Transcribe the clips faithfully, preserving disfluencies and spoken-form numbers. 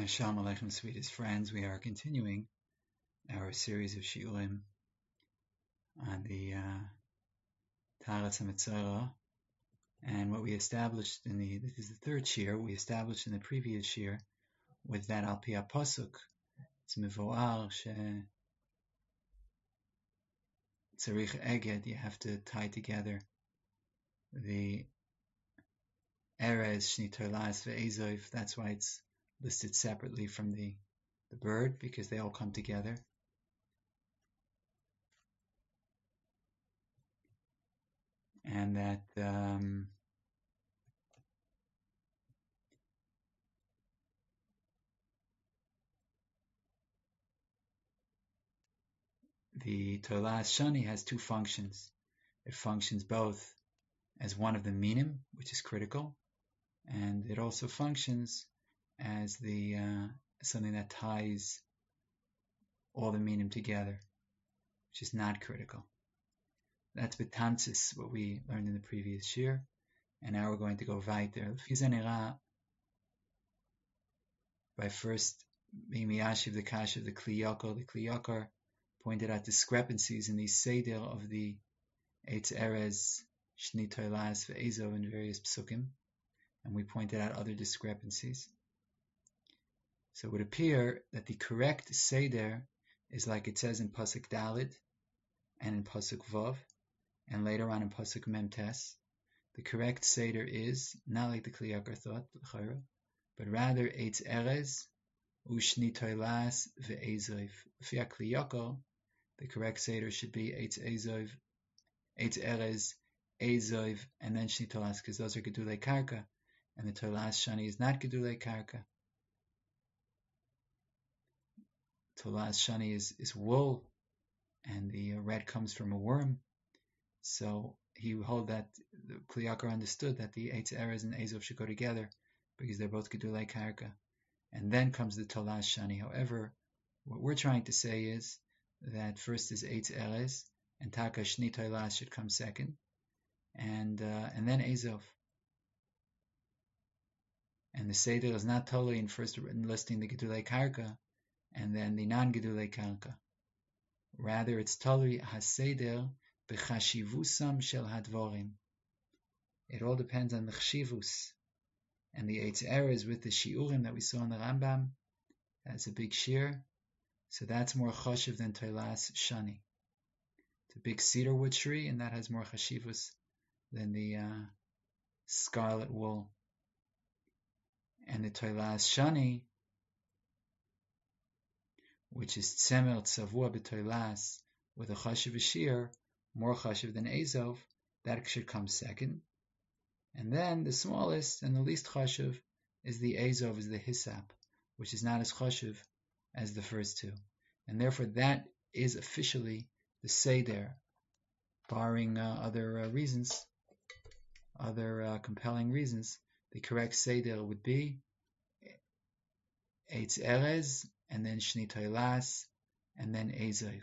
Uh, Shalom Aleichem, sweetest friends. We are continuing our series of shiurim on the Taharas HaMetzora, and what we established in the this is the third shir. We established in the previous shir with that Al Pi HaPasuk. It's mivoar she tzarich eged. You have to tie together the erez shni tolas ve'ezov. That's why it's listed separately from the the bird, because they all come together. And that um, the Tolas Shani has two functions. It functions both as one of the minim, which is critical, and it also functions as the uh, something that ties all the minim together, which is not critical. That's betansis, what we learned in the previous shir, and now we're going to go weiter. By first being miyashiv the kash of the Kli Yakar, the Kli Yakar pointed out discrepancies in the seder of the Eitz Erez, Shni Tolas, Ve'ezov in various psukim, and we pointed out other discrepancies. So it would appear that the correct seder is like it says in Pasuk Dalid and in Pasuk Vav, and later on in Pasuk Memtes. The correct seder is not like the Kli Yakar thought, but rather Eitz Erez, Ushni Tolas, Ve'ezov. V'ya Kli Yakar, the correct seder should be Eitz Ezov, Eitz Erez, Ezov, and then Shni Tolas, because those are Gedulei Karka, and the Tolas Shani is not Gedulei Karka. Tolas Shani is, is wool, and the red comes from a worm. So he hold that the Kli Yakar understood that the Eitz Erez and Ezov should go together because they're both Gedulei Karka. And then comes the Tolas Shani. However, what we're trying to say is that first is Eitz Erez, and Taka Shni Tolas should come second, and uh, and then Ezov. And the Seder is not totally in first listing the Gedulei Karka, and then the non-Gedulei Karka. Rather, it's totally HaSeder b'chashivusam shel hadvorim. It all depends on the chshivus. And the Eitz Erez with the shiurim that we saw in the Rambam, that's a big shir. So that's more chashiv than Tolas Shani. It's a big cedar wood tree, and that has more chashivus than the uh, scarlet wool. And the Tolas Shani, which is tzemer tzavua b'Tolas with a chashiv shir, more chashiv than Ezov, that should come second. And then the smallest and the least chashiv is the Ezov, is the Hisap, which is not as chashiv as the first two. And therefore that is officially the Seder, barring uh, other uh, reasons, other uh, compelling reasons. The correct Seder would be Eitz Erez, and then Shni Tolas, and then Ezov.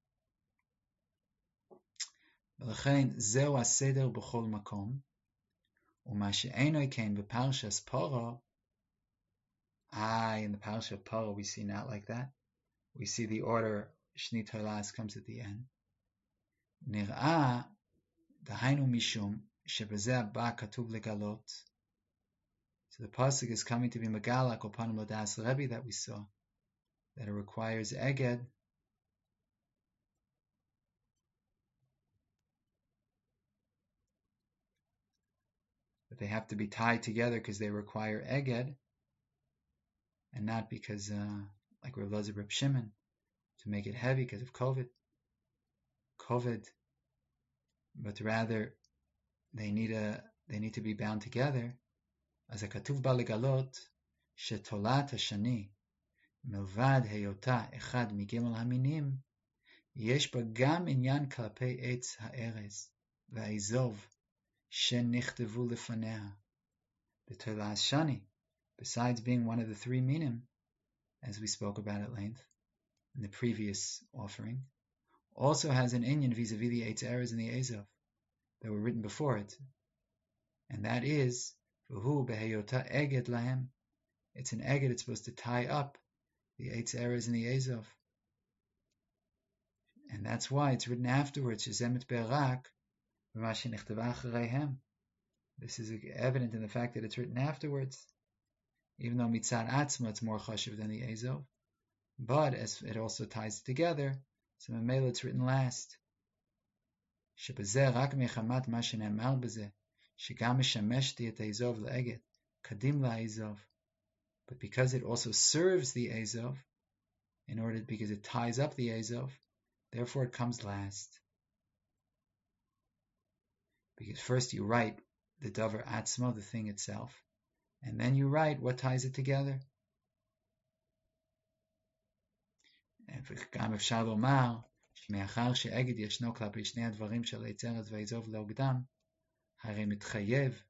V'lechein zeu ha-seder b'chol makom, Uma she'enoi kein b'parshas Paro. Ah, in the parsha of Paro we see not like that. We see the order Shni Tolas comes at the end. Nir'ah dahainu mishum shebezeh ba katuv legalot. So the pasuk is coming to be megala kopanim l'das Rebbe that we saw, that it requires eged. But they have to be tied together because they require eged, and not because, uh, like Rav Elazar Reb Shimon, to make it heavy because of COVID. COVID, but rather they need a they need to be bound together. As a katuv balegalot, shetolat hashani, milvad heyota echad migimel haminim, yesh ba gam inyan kalpei eitz haerez va'izov shenichtavu lefaneha. The Tolas Shani, besides being one of the three minim, as we spoke about at length in the previous offering, also has an inyan vis-a-vis the Eitz Erez and the Ezov that were written before it, and that is v'hu beheyota eged lahem, it's an eged, it's supposed to tie up the Eitz Erez and the Azov. And that's why it's written afterwards, Shezemet Be'arak, V'ma shenechtava achareihem. This is evident in the fact that it's written afterwards, even though Mitzad Atzma it's more chashiv than the Azov. But as it also ties it together, so Mamela it's written last. Shebezeh rak mechamat ma shenemar bezeh, shegam meshameshti et Azov le'eged, kadim la'Azov. But because it also serves the Azov, in order because it ties up the Azov, therefore it comes last. Because first you write the davar atzma, the thing itself, and then you write what ties it together. וגם אפשר לומר שמאחר שאגד ישנו כלפי שני הדברים של עץ ארץ ועזוב לאוגדם, הרי מתחייב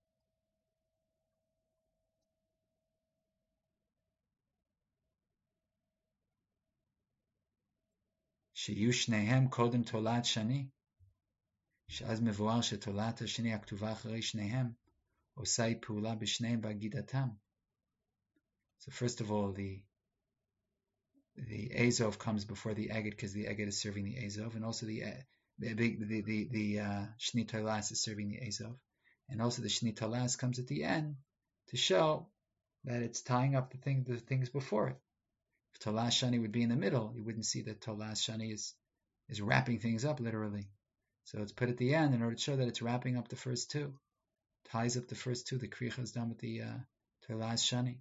שיהיו שניהם קודם תולעת שני, שאז מבואר שתולעת השני הכתובה אחרי שניהם, עושה היא פעולה בשניהם בהגידתם. So first of all, the the Azov comes before the Eged because the Eged is serving the Azov, and also the the the the, the uh, Shni Tolas is serving the Azov, and also the Shni Tolas comes at the end to show that it's tying up the thing the things before it. If Tolas Shani would be in the middle, you wouldn't see that Tolas Shani is is wrapping things up literally. So it's put at the end in order to show that it's wrapping up the first two, ties up the first two. The Kricha is done with the uh, Tolas Shani.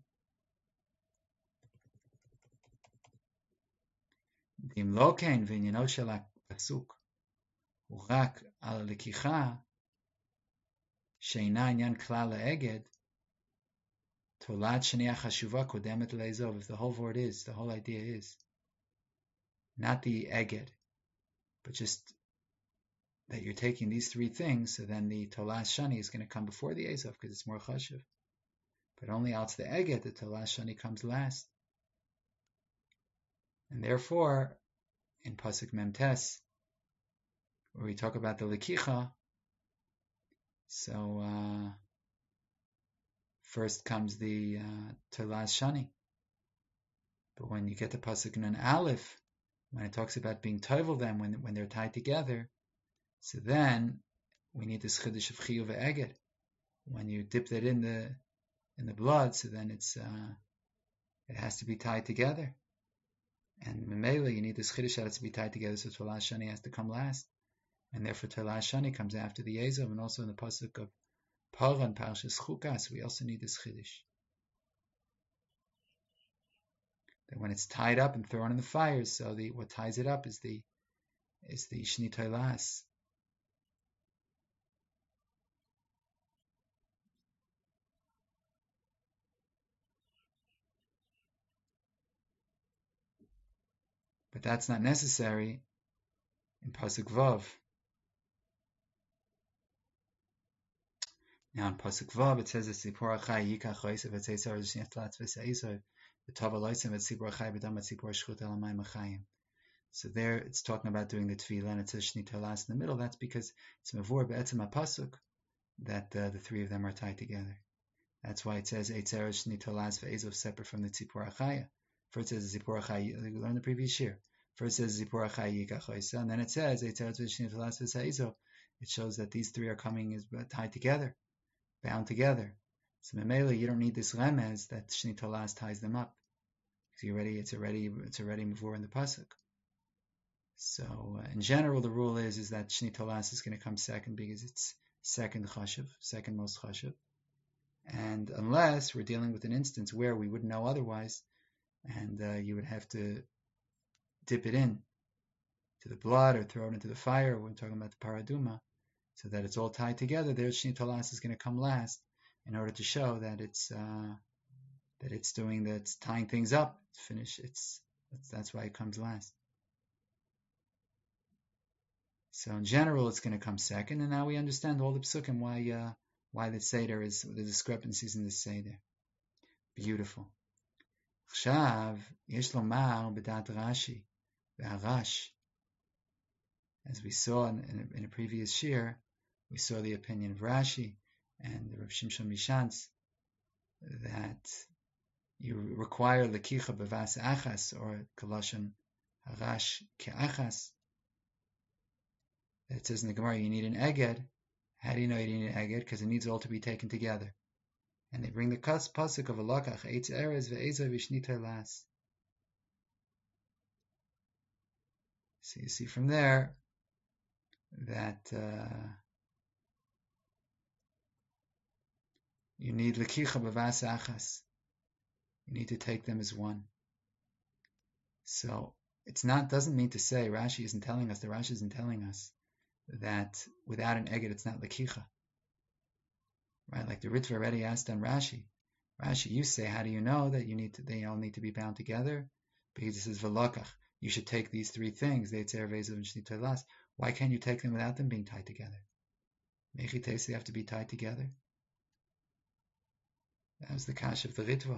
אם לא כן ועניינו של הפסוק הוא רק על הלקיחה שאינה עניין כלל לאגד, תולעת שני החשובה קודמת לאזוב. If the whole word is, the whole idea is not the eged, but just that you're taking these three things, so then the tolas shani is going to come before the azov because it's more chashuv. But only out the eged, the tolas shani comes last. And therefore, in Pasuk Memtes, where we talk about the Lekicha, so uh, first comes the uh, Tolas Shani. But when you get to Pasuk Nun Aleph, when it talks about being toivel them, when when they're tied together, so then we need this Chiddush of Chiyuv Ve'eged. When you dip that in the in the blood, so then it's uh, it has to be tied together. And Memela, you need this Chiddush that it's to be tied together, so Tolas Shani has to come last. And therefore Tolas Shani comes after the Azov, and also in the Pasuk of Parah and Parshas Chukas, we also need this Chiddush. That when it's tied up and thrown in the fire, so the what ties it up is the is the Shni Tolas. But that's not necessary in Pasuk Vav. Now in Pasuk Vav it says Tzipor Achai Yikach Choisev Etzeisar Zishniach Tlatz V'Seisov V'Tov Aloisem V'Tzipor Achai B'Dam V'Tzipor Shchut Elamayim Achayim. So there it's talking about doing the Tefillah, and it says Shni Tolas in the middle. That's because it's Mavur Be'etzem HaPasuk that uh, the three of them are tied together. That's why it says Eitzer Shni Tolas V'Ezov separate from the Tzipor Achaya. First it says Tzipor Achai. We learned the previous year. First it says Tzipor Achai Yikach Choisev, and then it says Eitzer Shni Tolas V'Ezov. It shows that these three are coming is tied together, bound together. So Memela, you don't need this remez that Shni Tolas ties them up, because you already it's already it's already Mavur in the pasuk. So uh, in general, the rule is is that Shni Tolas is going to come second because it's second chashuv, second most chashuv, and unless we're dealing with an instance where we wouldn't know otherwise, and uh, you would have to dip it in to the blood or throw it into the fire. We're talking about the paraduma, so that it's all tied together. There, Shni Tolas is going to come last in order to show that it's uh, that it's doing that's tying things up. It's finished. It's that's, that's why it comes last. So in general, it's going to come second, and now we understand all the psukim why uh, why the seder is the discrepancies in the seder. Beautiful. עכשיו יש לומר בדעת רש"י והרש. As we saw in, in, a, in a previous shir, we saw the opinion of Rashi and the Rav Shimshon Mishantz that you require lekicha bevas achas, or Kalashon harash ke'achas. It says in the Gemara you need an eged. How do you know you need an eged? Because it needs all to be taken together. And they bring the pasuk of Alakach eitz erez ve'ezoi v'shnitoi las. So you see from there that uh, you need lekicha bevas achas. You need to take them as one. So it's not doesn't mean to say Rashi isn't telling us. The Rashi isn't telling us that without an eged it's not lekicha. Right? Like the Ritva already asked on Rashi. Rashi, you say, how do you know that you need to, they all need to be bound together? Because it says v'lakach. You should take these three things. Why can't you take them without them being tied together? Mechites, they have to be tied together. That was the kash of the Ritva.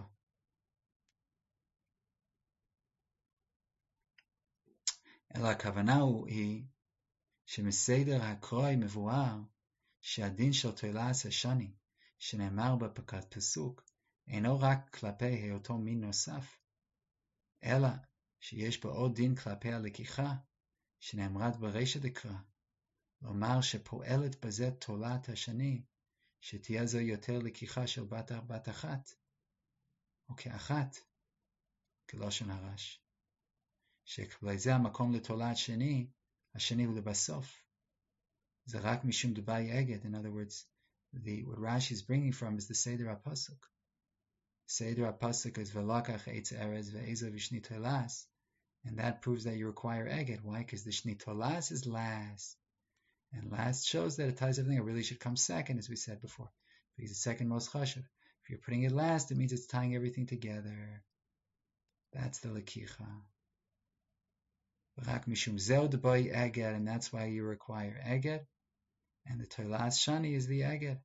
Ela kavanau hi shemeseder hakroi mevuar שהדין של תולעת השני, שנאמר בפרקת פסוק, אינו רק כלפי היותו מין נוסף, אלא שיש בו עוד דין כלפי הלקיחה, שנאמרת ברישא דקרא, לומר שפועלת בזה תולעת השני, שתהיה זו יותר לקיחה של בת, בת אחת, או כאחת, כלשון הרש, שכזה המקום לתולעת שני, השני הוא לבסוף. Zarak mishum debai eged. In other words, the what Rashi is bringing from is the Seder HaPasuk. Seder HaPasuk is velakach eitz erez ve'ezoi v'shnitoi las, and that proves that you require eged. Why? Because the shnitoi las is last, and last shows that it ties everything. It really should come second, as we said before, because it's second most chashuv. If you're putting it last, it means it's tying everything together. That's the lekicha. Zarak mishum zeu debai eged, and that's why you require eged. And the Tolas Shani is the Eged.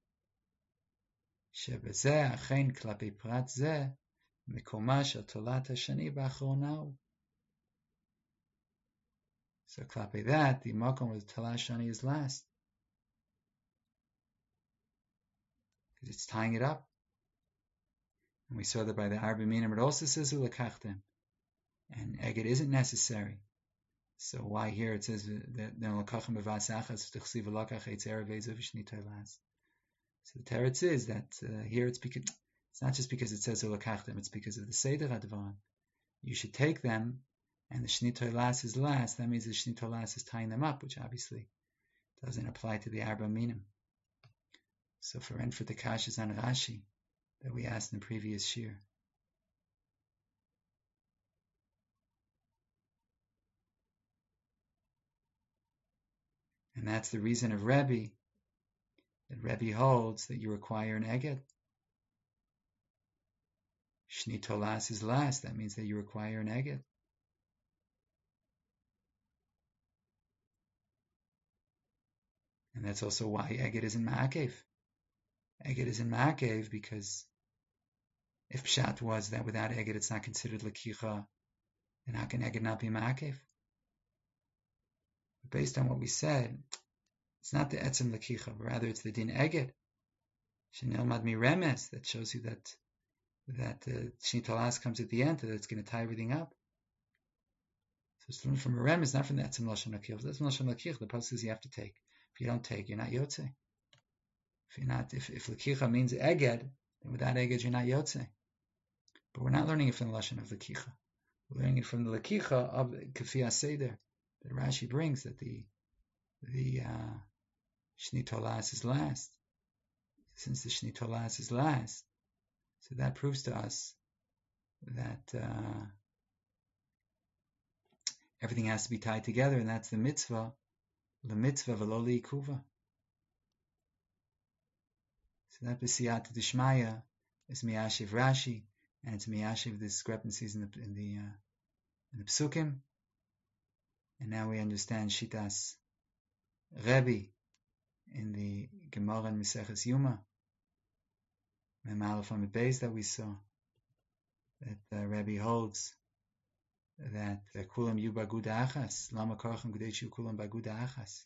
שבזה אכן כלפי פרט זה מקומה של תולעת השני באחרונה. So כלפי that, the makom where the Tolas Shani is last. Because it's tying it up. And we saw that by the Arba Minim, it also says ulekachtem. And Eged isn't necessary. So why here it says that so the teretz is that uh, here it's because it's not just because it says ulakachtem, it's because of the seder hadvan. You should take them, and the shnitoi las is last. That means the shnitoi las is tying them up, which obviously doesn't apply to the arba minim. So for and for the kashas on Rashi that we asked in the previous shir. And that's the reason of Rebbe, that Rebbe holds that you require an eged. Shnitoi las is last, that means that you require an eged. And that's also why eged is in ma'akev. Eged is in ma'akev because if pshat was that without eged it's not considered lekicha, then how can eged not be ma'akev? Based on what we said, it's not the etzem lekicha, but rather it's the din eged. Shenilmad mi remes, that shows you that that uh, shnitoi las comes at the end, that it's going to tie everything up. So it's learned from a remes, not from the etzem lashon lekicha. That's lashon lekicha. The pasuk says you have to take. If you don't take, you're not yotze. If you're not, if if lekicha means eged, then without eged you're not yotze. But we're not learning it from the lashon of lekicha. We're learning it from the lekicha of kafiyah seder that Rashi brings, that the the uh, shnitoi las is last. Since the shnitoi las is last, so that proves to us that uh, everything has to be tied together, and that's the mitzvah, the mitzvah v'lo li'ikuva. So that b'siyata d'shmaya is miyashiv Rashi, and it's miyashiv the discrepancies in the in the uh, in the psukim. And now we understand Shitas Rebbe in the Gemara and Maseches Yuma, Mem Aleph Amud Beis that we saw, that uh, Rebbe holds that Kulam yu baguda achas, Lama korachem k'dei shu kulam baguda achas.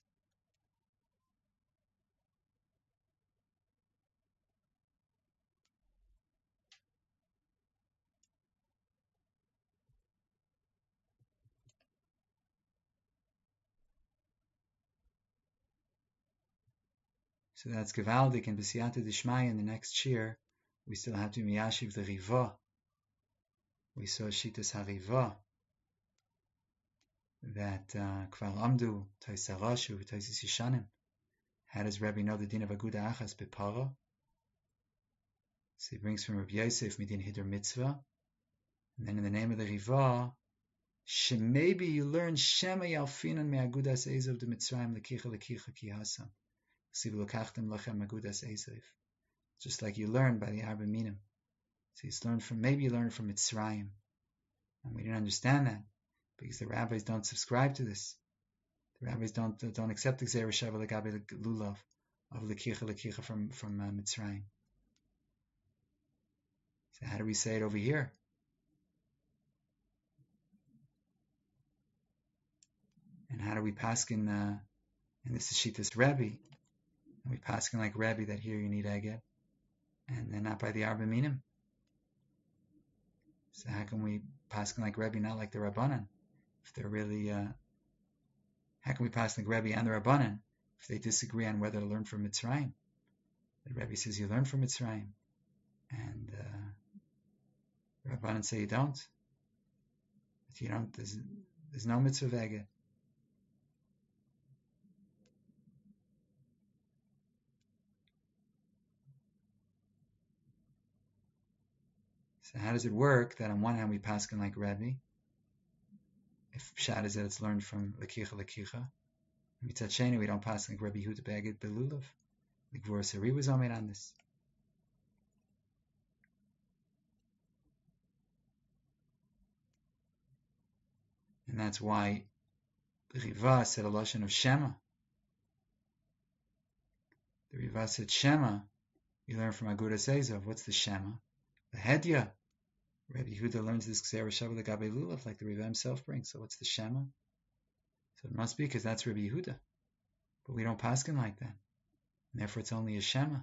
So that's Gevaldik and B'siyata Dishmaya in the next shir. We still have to miyashiv the Riva. We saw Shitas HaRiva that Kvar Amdu, Taisa Rashu, Taisis Yishanim. How does Rabbi know the din of Aguda Achas Bepara? So he brings from Rabbi Yosef Midin Hidur Mitzvah. And then in the name of the Riva, maybe you learn Shema Yalfinan Me Agudas Ezav de Mitzrayim Lekicha Lekicha Ki Hasam. Siv Lokachtem Lachem Agudas Ezav. Just like you learn by the Arba Minim. So he's learned from, maybe you learned from Mitzrayim. And we didn't understand that because the rabbis don't subscribe to this. The rabbis don't don't accept the Gzera Sheva Legabe Lulav of Lekicha Lekicha from, from uh, Mitzrayim. So how do we say it over here? And how do we paskin? Uh, and this is Shitas Rebbe. And we paskin like Rebbe that here you need Eged, and then not by the Arba Minim. So how can we paskin like Rebbe, not like the Rabbanan? If they're really, uh, how can we paskin like Rebbe and the Rabbanan if they disagree on whether to learn from Mitzrayim? The Rebbe says you learn from Mitzrayim, and uh, the Rabbanan say you don't. If you don't, there's, there's no mitzvah of Eged. So how does it work that on one hand we paskin like Rebbe, if Pshat is that it's learned from Lekicha Lekicha, Mitzat Sheni we don't paskin like Rebbe Yehuda Beged Belulav, like Gvura Sari was made on this. And that's why the Riva said a lashon of Shema. The Riva said Shema, you learn from Agudas Ezav. What's the Shema? The Hedya. Rabbi Yehuda learns this Gzera Sheva Legabe Lulav, like the Riva himself brings. So what's the Shema? So it must be because that's Rabbi Yehuda. But we don't paskin like that. And therefore it's only a Shema.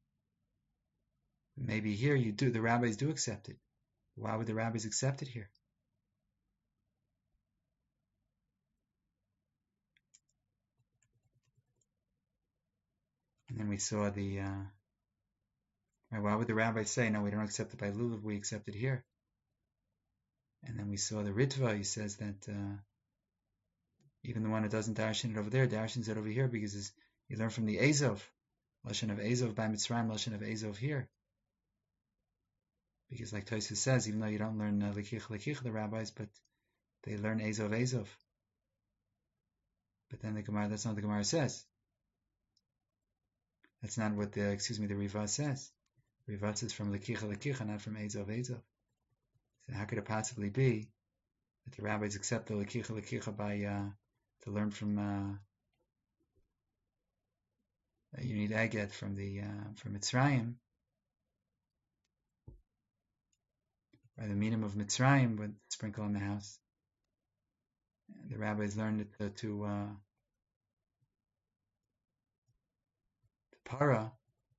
Maybe here you do, the rabbis do accept it. Why would the rabbis accept it here? And then we saw the, uh, right, why would the rabbis say, no, we don't accept it by Lulav, we accept it here? And then we saw the Ritva, he says that uh, even the one who doesn't darshan it over there, darshans it over here because you learn from the Ezov, lashon of Ezov by Mitzrayim, lashon of Ezov here. Because like Tosfos says, even though you don't learn uh, Lekich Lekich, the rabbis, but they learn Ezov Ezov. But then the Gemara, that's not what the Gemara says. That's not what the, excuse me, the Riva says. The Riva says from Lekicha Lekicha, not from Ezov Ezov. So how could it possibly be that the rabbis accept the Lekicha Lekicha by, uh, to learn from, uh, you need Eged from the, uh, from Mitzrayim, by the medium of Mitzrayim, with sprinkle in the house. And the rabbis learned it to, to, uh, to para.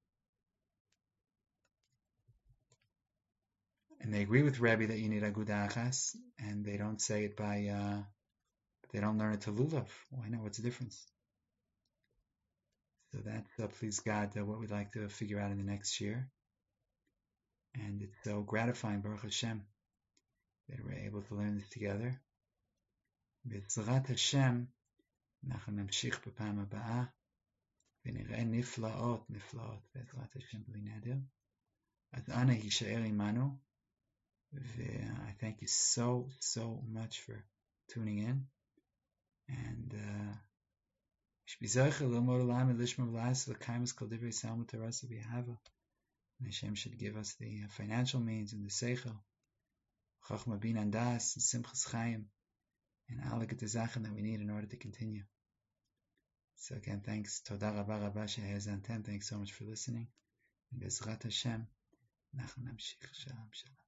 And they agree with Rebbe that you need Aguda Achas, and they don't say it by, uh, they don't learn it to Lulav. Why not? What's the difference? So that's, uh, please God, uh, what we'd like to figure out in the next year. And it's so gratifying, Baruch Hashem, that we're able to learn this together. B'ezrat Hashem, אנחנו נמשיך בפעם הבאה, ונראה נפלאות, נפלאות, בעזרת השם בלי נדר. אז אנא יישאר עמנו. I thank you so, so much for tuning in. And uh, Hashem should give us the financial means and the seichel, chachma bin and das, and simchas chaim, and alle gute Sachen that we need in order to continue. So again, thanks. Toda rabba rabba shehezanten. Thanks so much for listening. Bezrat Hashem. Nacham namshich. Shalom, shalom.